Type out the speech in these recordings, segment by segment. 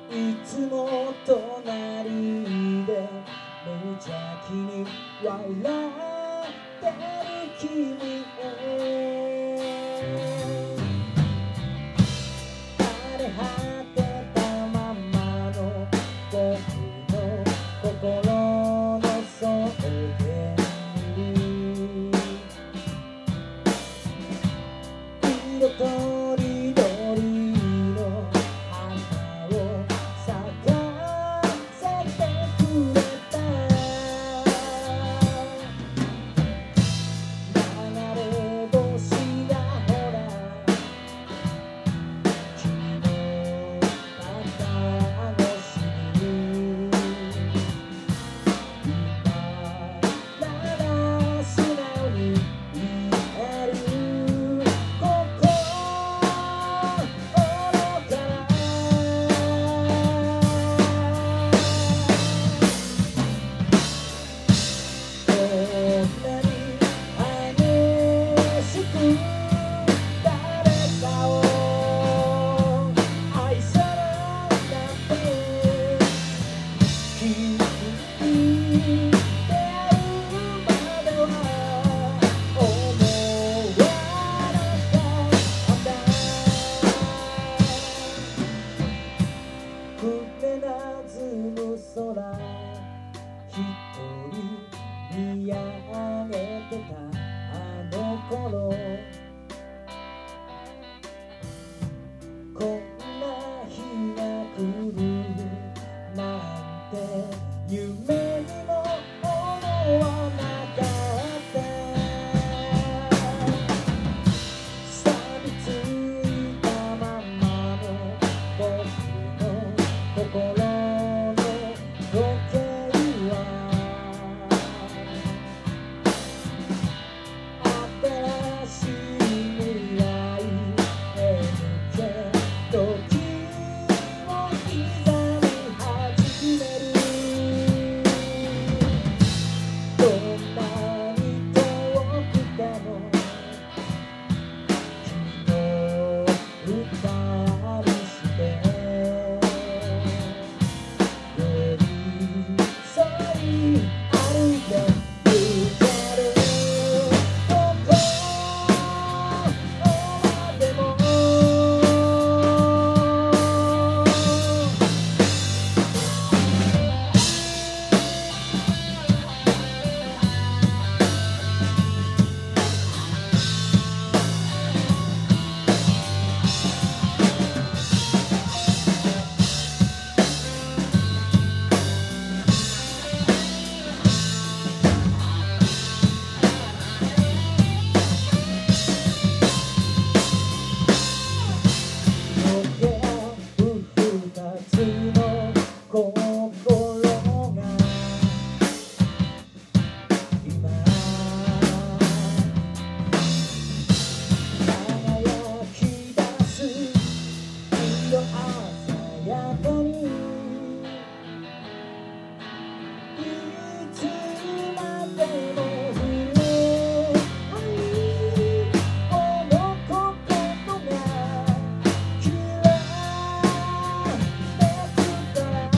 いつも隣で無邪気に笑ってる君へ荒れ果てたままの僕の心の草原に色とりどりの花を咲かせてくれた流れ星がほら君の肩越しに今なら素直に言える心からこんなに激しく誰かを愛さなんて君に出会うまでは思わなかった船なずむ空一人見上げてたあの頃こんな日が来るなんて夢にも思わなかった錆びついたままの僕の心の時計は新しい未来へ向け時を刻み始めるどんなに遠くても君と二人して寄り添い歩いてゆけるどこまでも溶け合う二つの心が今輝き出す色鮮やかにいつまでも触れ合いこの心がきらめくから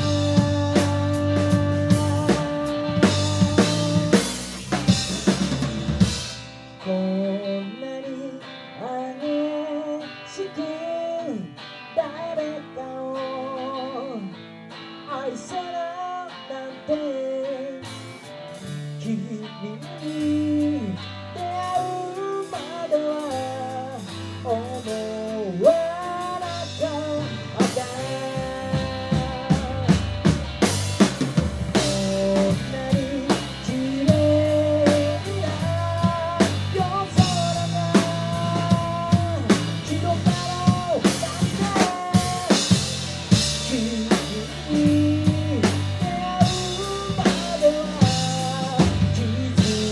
こんなに激しく誰かを愛さなんて君に出会うまでは思わなかったこんなに綺麗な夜空が広がろうなんて君に出会うまでは気づ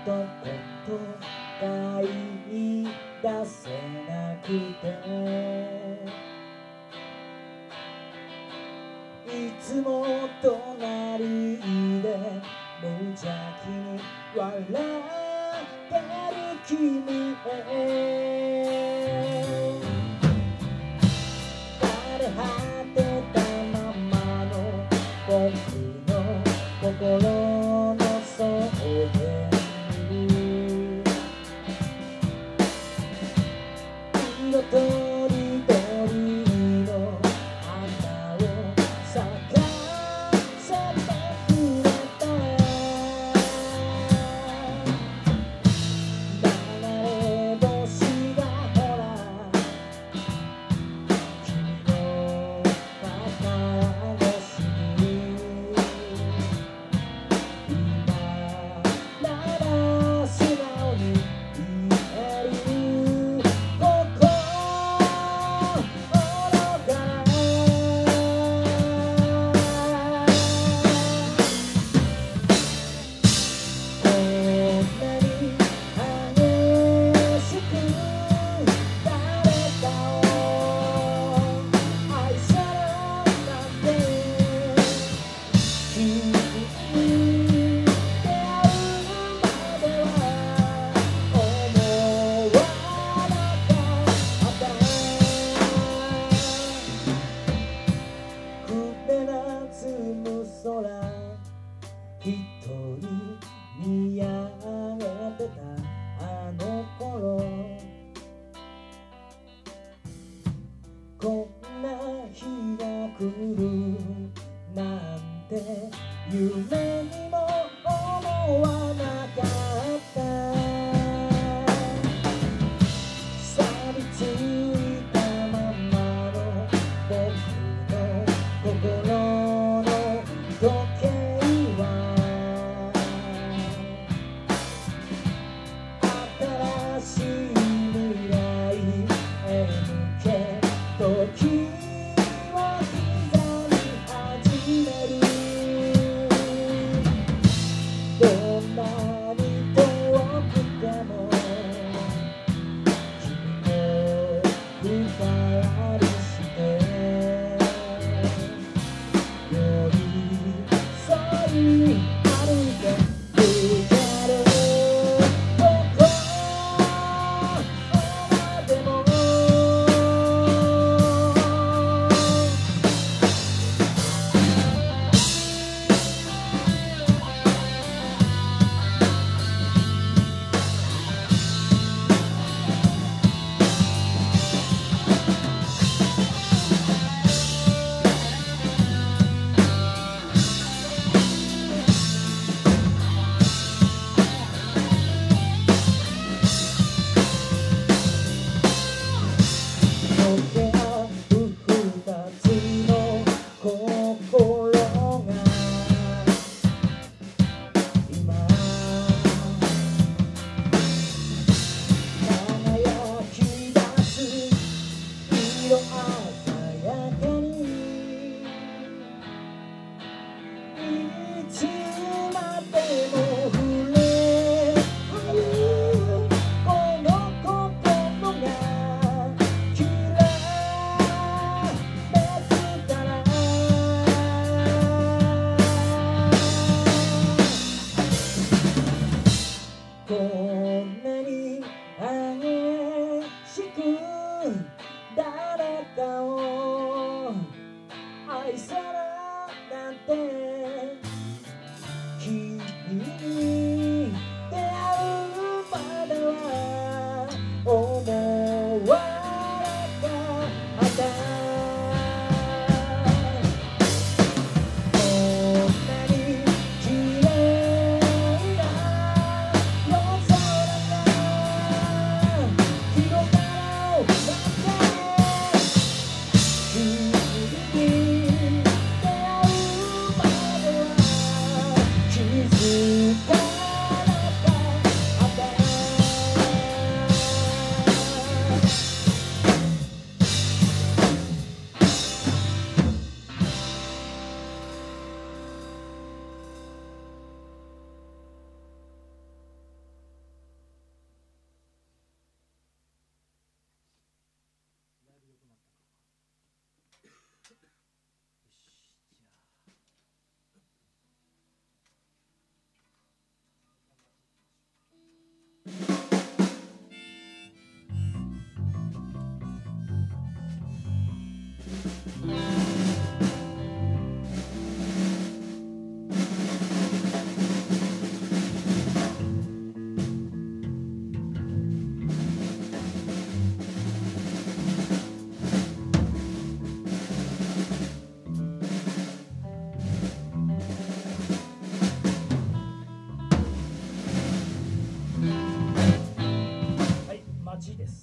一言が言い出せなくて、いつも隣で無邪気に笑ってる君へ、枯れ果てたままの僕の心の草原に、色とりどりの花を咲かせてくれた、流れ星がほら君の宝越しに、今なら素直に言える心からこんなに激しく誰かを愛せるなんて、君に出会うまでは思わなかった。暮れなつむ空、一人見上げてたあの頃、こんな日が来るなんて夢にも思わなかった。錆びついたままの僕の心の時計は、新しい未来へ向け時を刻み始める。どんなに遠くても君を二人して寄り添い歩いてゆける、どこまでも溶け合う二つの心が今輝き出す色鮮やかに、いつまでも触れ合うこの心がきらめくからこんなに激しく誰かを愛せるなんて、君に出会うまでは思わなかった。こんなに綺麗な夜空 8です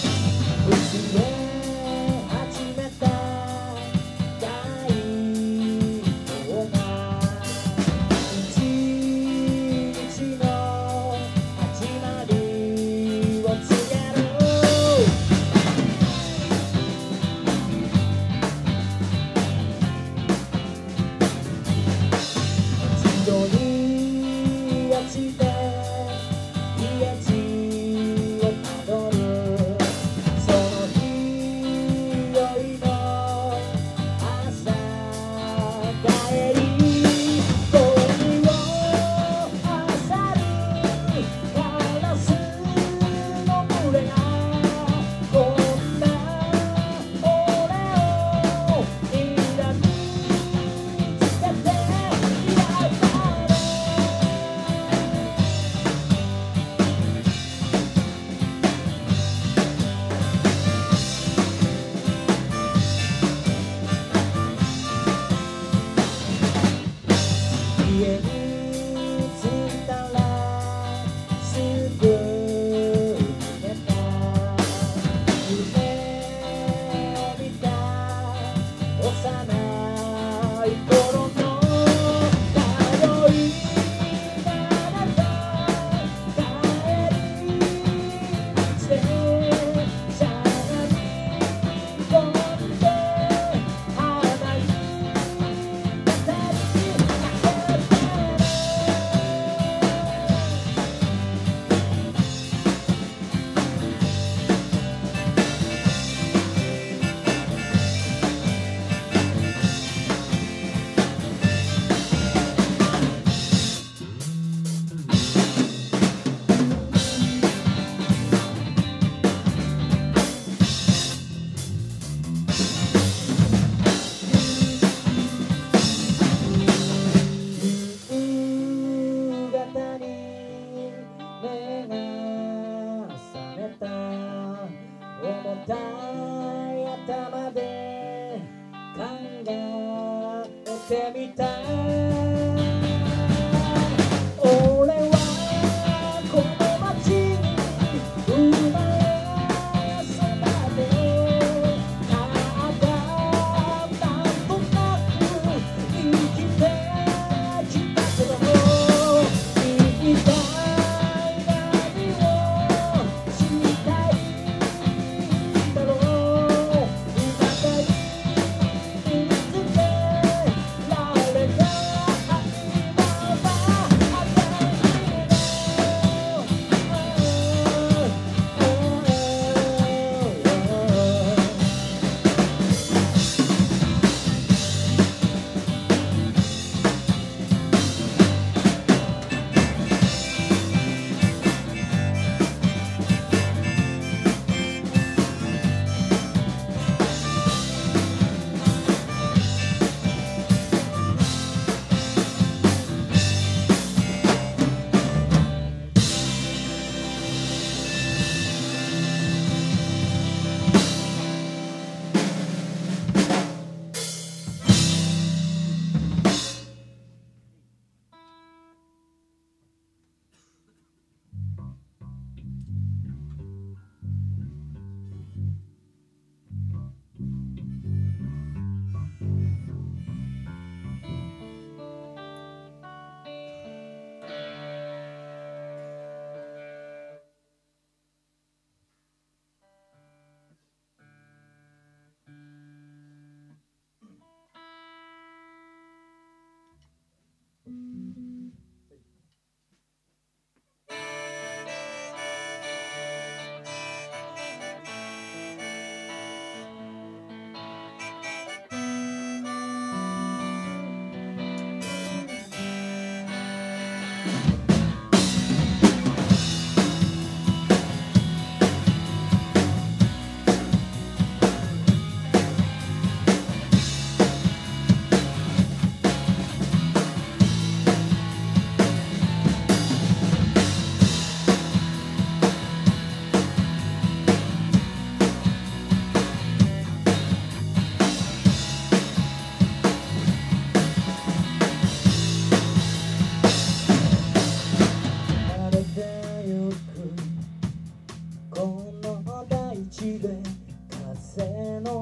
。「始めた大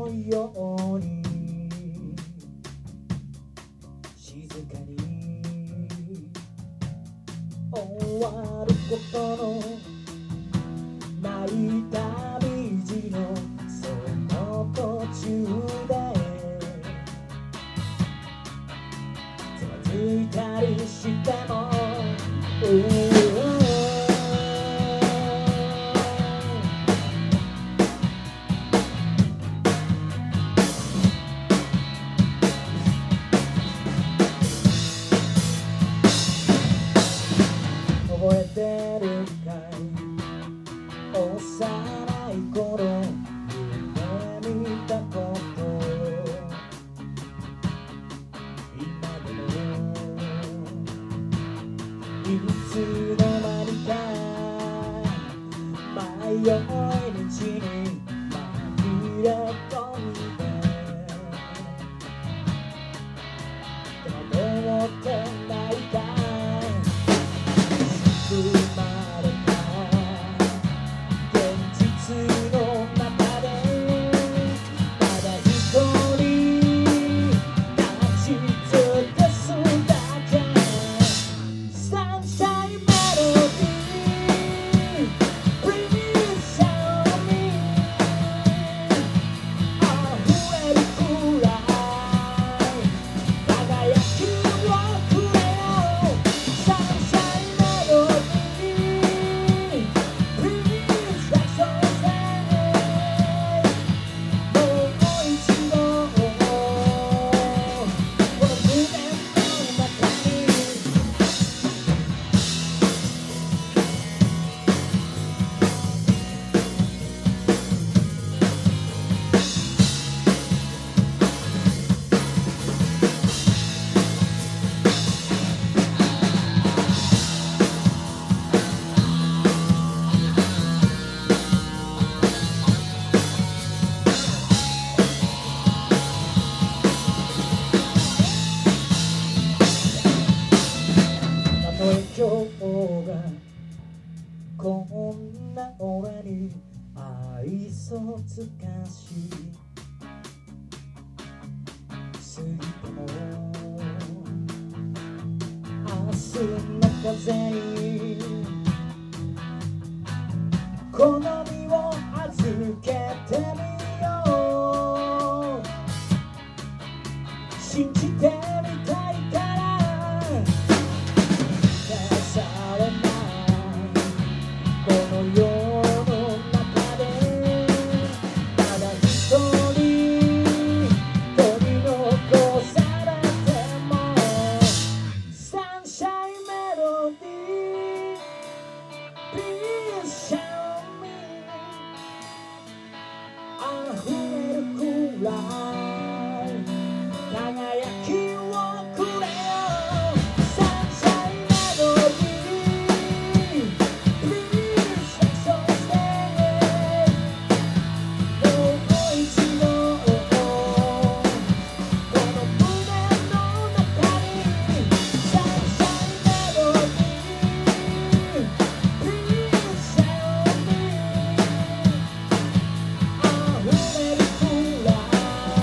のように静かに終わることのない旅路のその途中でつまずいたりしても覚えてるかい幼い頃夢見たこと今でもいつの間にか迷い道に紛れ込んででもどうってないか生まれた現実の中でまだ一人立ち尽くすだけサンシャインメロディー Please show me 溢れるくらい輝きをくれよサンシャインメロディー今日がこんな俺に愛想つかし過ぎても明日の風に好みを預けてみよう信じてみたいからこの世の中でまだ一人取り残されてもサンシャインメロディー Please show me 溢れるくらい輝きをくれよサンシャインメロディー溢れるくらい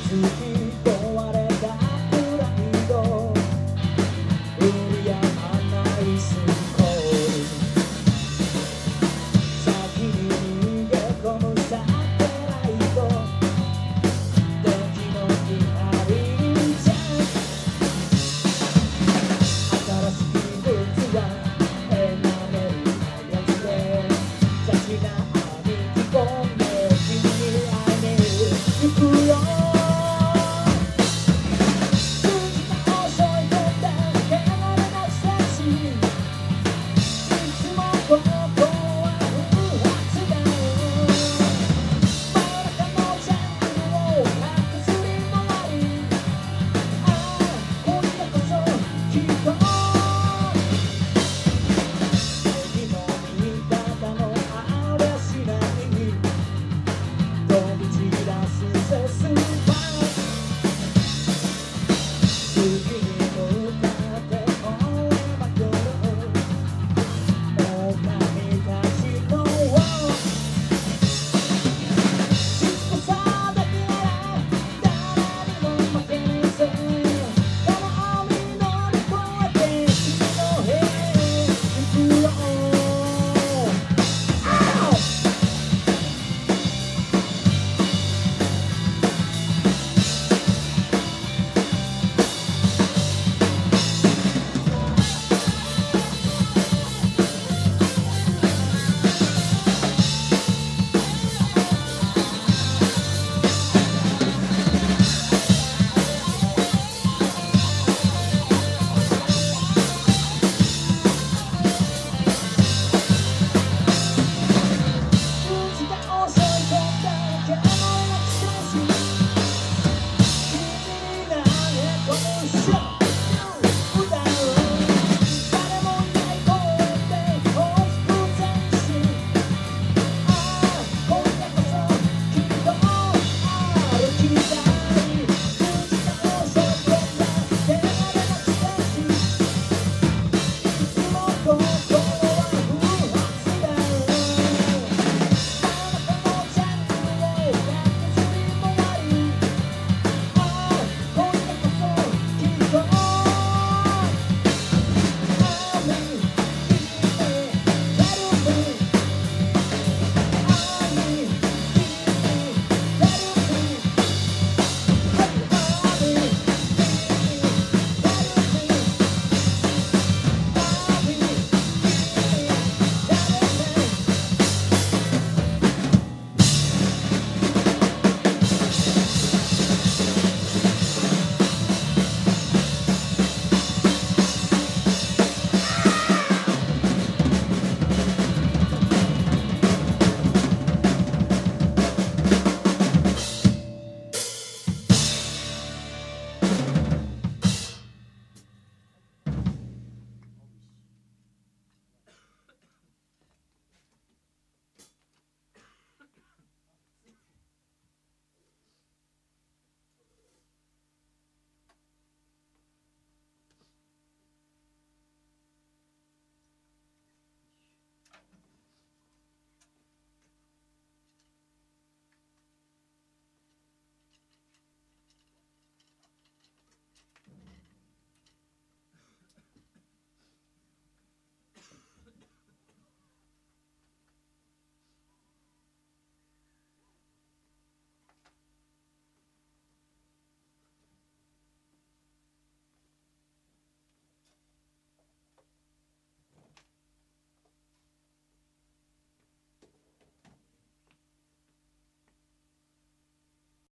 壊れたプライド売りやまないスコール先に逃げ込むサテライト時の見張りじゃ新しいブーツはエナメルのやつで雑誌な網着込んで君に会いに行くよ